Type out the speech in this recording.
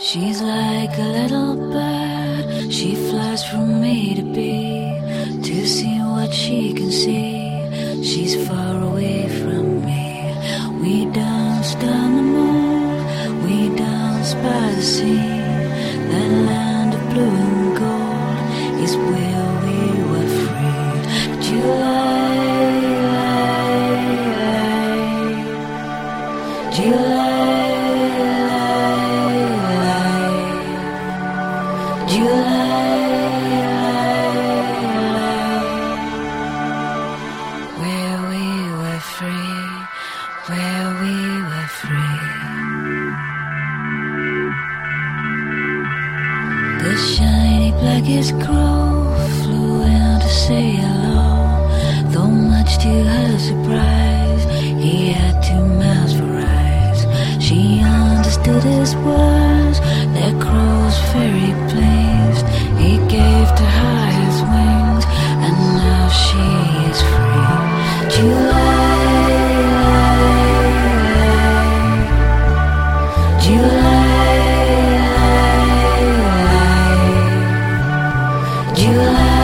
She's like a little bird, she flies from A to B to see what she can see. She's far away from me. We danced on the moon, we danced by the sea. That land of blue and gold is where we were free. July, where we were free, where we were free. The shiny blackest crow flew in to say hello. Though much to her surprise, he had 2 mouths for eyes. She understood his words, their crow's very pleased. He gave to her his wings, and now she is free. July,